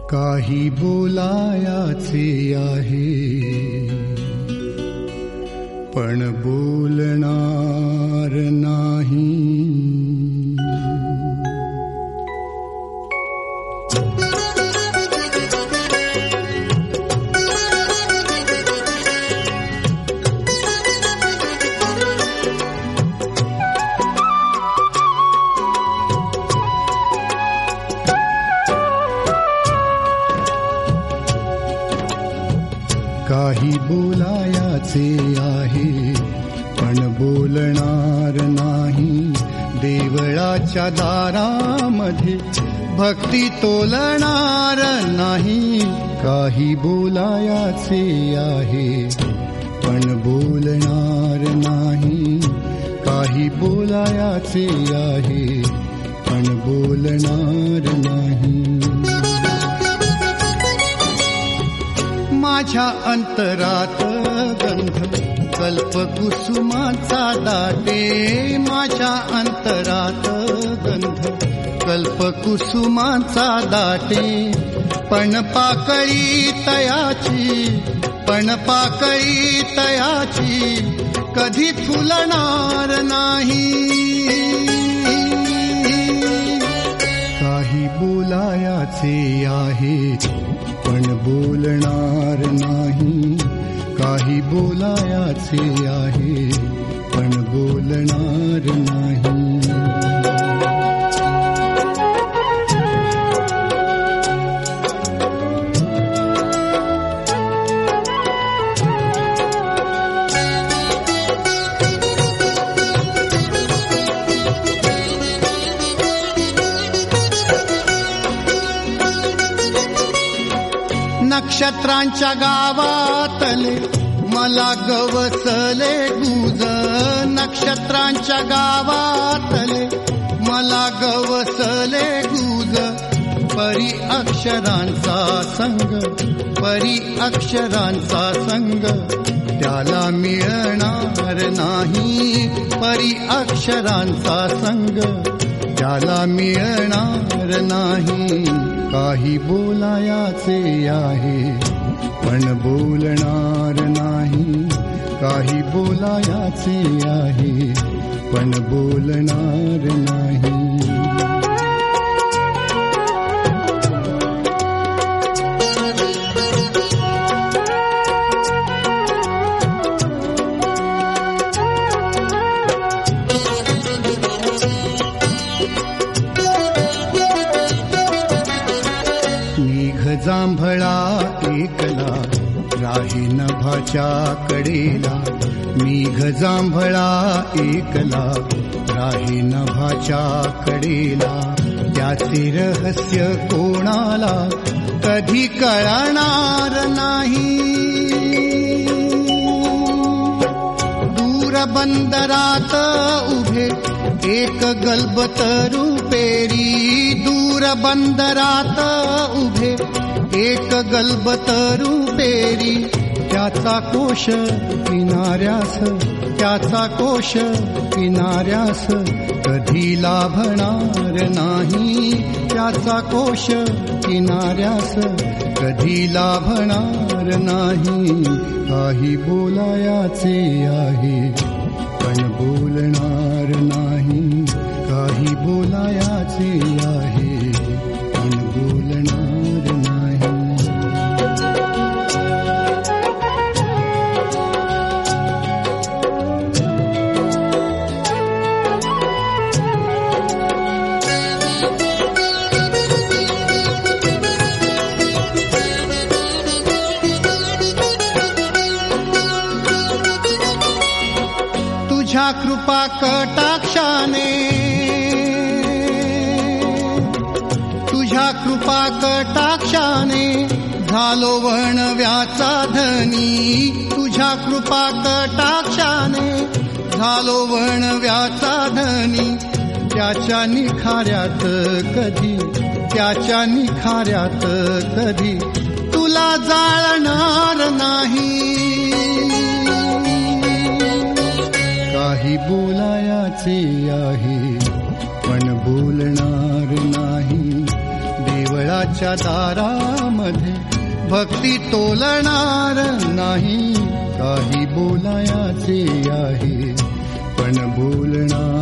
काही बोलायाचे आहे पण बोलणार नाही. काही बोलायाचे आहे पण बोलणार नाही. देवळाच्या दारामध्ये भक्ती तोलणार नाही. काही बोलायाचे आहे पण बोलणार नाही. काही बोलायाचे आहे पण बोलणार नाही. माझ्या अंतरात गंध कल्पकुसुमाचा दाटे. माझ्या अंतरात गंध कल्पकुसुमाचा दाटे. पण पाकळी तयाची कधी फुलणार नाही. काही बोलायाचे आहे पण बोलणार नाही. काही बोलायाचे आहे पण बोलणार नाही. नक्षत्रांच्या गावातले मला गवसले गुज. नक्षत्रांच्या गावातले मला गवसले गुज. परी अक्षरांचा संग त्याला मिळणार नाही. परी अक्षरांचा संग त्याला मिळणार नाही. काही बोलायाचे आहे पण बोलणार नाही. काही बोलायाचे आहे पण बोलणार नाही. जांभळा एकला राही नभाच्या कडेला. मेघ जांभळा एकला राही नभाच्या कडेला. त्याचे रहस्य कोणाला कधी कळणार नाही. दूर बंदरात उभे एक गलबतरू पेरी. दूर बंदरात उभे एक गलबतरू पेरी. त्याचा कोश किनाऱ्यास कधी लाभणार नाही. त्याचा कोश किनाऱ्यास कधी लाभणार नाही. काही बोलायाचे आहे पण बोलणार नाही. काही बोलायाचे आहे पण बोलणार नाही. तुझ्या कृपा कटाक्षाने झालो वणव्याचा धनी. तुझ्या कृपा कटाक्षाने झालो वणव्याचा धनी. त्याच्या निखाऱ्यात कधी तुला जाळणार नाही. काही बोलायाचे आहे पण बोलणार नाही. देव देवळाच्या दारामध्ये भक्ती तोलणार नाही. काही बोलायाचे आहे पण बोलणार